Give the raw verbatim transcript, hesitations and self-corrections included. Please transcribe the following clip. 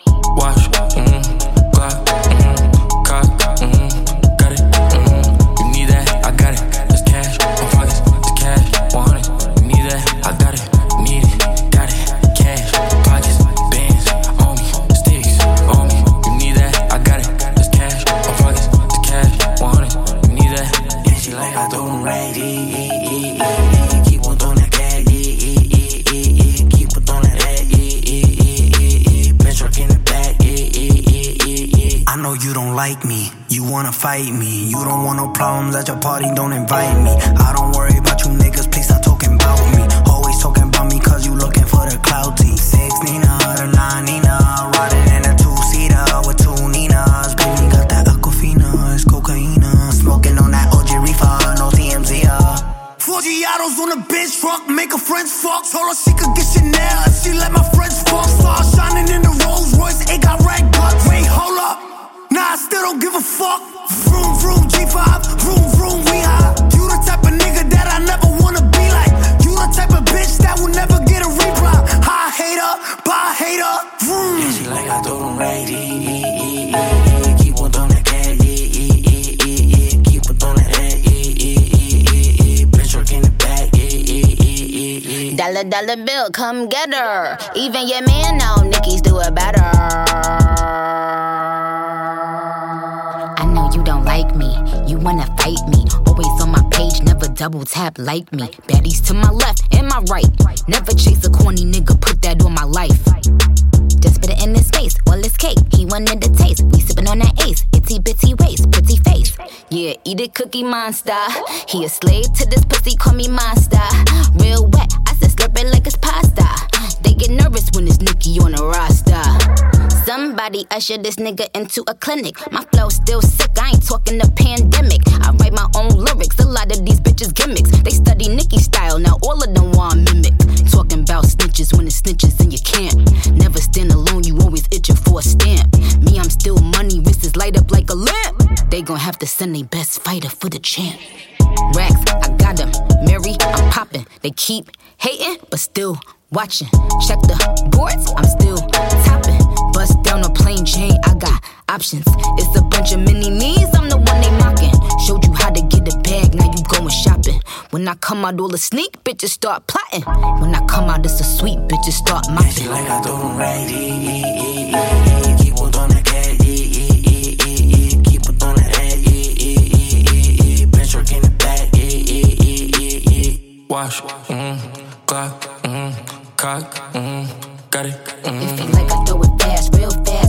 Wash, mm, Glock, mm, cock, mm, got it, mm, you need that, I got it. There's cash, on pockets, there's cash, one hundred. You need that, I got it, need it, got it. Cash, pockets, bands, on me, sticks, on me. You need that, I got it. There's cash, on pockets, there's cash, one hundred. You need that. Yeah, she like I throw them racks, yeah, yeah, yeah, yeah. Keep on throwing that cash, yeah, yeah, yeah, yeah, yeah. Keep on throwing that ass, yeah, yeah, yeah, yeah, yeah. Bench truck in the back, yeah, yeah, yeah, yeah, yeah. I know you don't like me, you wanna fight me. You don't want no problems at your party, don't invite me. I don't worry about you niggas, please stop talking about me. Always talking about me cause you looking for the clout team. Six Nina, the nine Nina, riding in a two-seater with two Ninas. Baby got that Aquafina, it's cocaine. Smoking on that O G reefer, no T M Z, uh. Four Giados on the bench truck, make her friends fuck. Told her she could get Chanel if she let my friends fuck. Star shining in the Rolls Royce, it got rag bucks. Wait, hold up, nah, I still don't give a fuck. Vroom, vroom, G five, vroom, vroom, we high. You the type of nigga that I never wanna be like. You the type of bitch that will never get a reply. High hater, bye hater, vroom. Yeah, she like I throw them right, yeah, yeah, yeah, yeah. Keep on throwing that cash, yeah, yeah, yeah, yeah, yeah. Keep on throwing that ass, yeah, yeah, yeah, yeah, yeah. Bench truck in the back, yeah, yeah, yeah, yeah, yeah. Dollar, dollar bill, come get her. Even your man know Nicki's do it better. I know you don't like me, you wanna fight me. Always on my page, never double tap like me. Baddies to my left and my right. Never chase a corny nigga, put that on my life. Just put it in his face, all his cake. He wanted the taste, we sippin' on that ace. Itty bitty waist, pretty face. Yeah, eat it, Cookie Monster. He a slave to this pussy, call me monster. Real wet, I said slurp it like it's pasta. They get nervous when it's Nicki on the roster. Somebody usher this nigga into a clinic. My flow still sick, I ain't talking the pandemic. I write my own lyrics, a lot of these bitches gimmicks. They study Nicki style, now all of them want mimic. Talking about snitches when it's snitches and you can't. Never stand alone, you always itching for a stamp. Me, I'm still money, wrists light up like a lamp. They gon' have to send their best fighter for the champ. Racks, I got them. Mary, I'm popping. They keep hating, but still watching. Check the boards, I'm still topping. Bust down a plain chain, I got options. It's a bunch of mini-me's, I'm the one they mocking. Showed you how to get a bag, now you going shopping. When I come out, all the sneak bitches start plotting. When I come out, it's a sweet bitches start mopping. Yeah, she like I throw them right, yeah, yeah, yeah, yeah, yeah. Keep on throwing that cash, yeah, yeah, yeah, yeah, yeah. Keep on throwing that ass, yeah, yeah, yeah, yeah, yeah. Bench truck in the back, yeah, yeah, yeah, yeah, yeah. Wash, mm, Glock, mm, cock, mm, got it, mm. It feel like I throw it fast, real fast.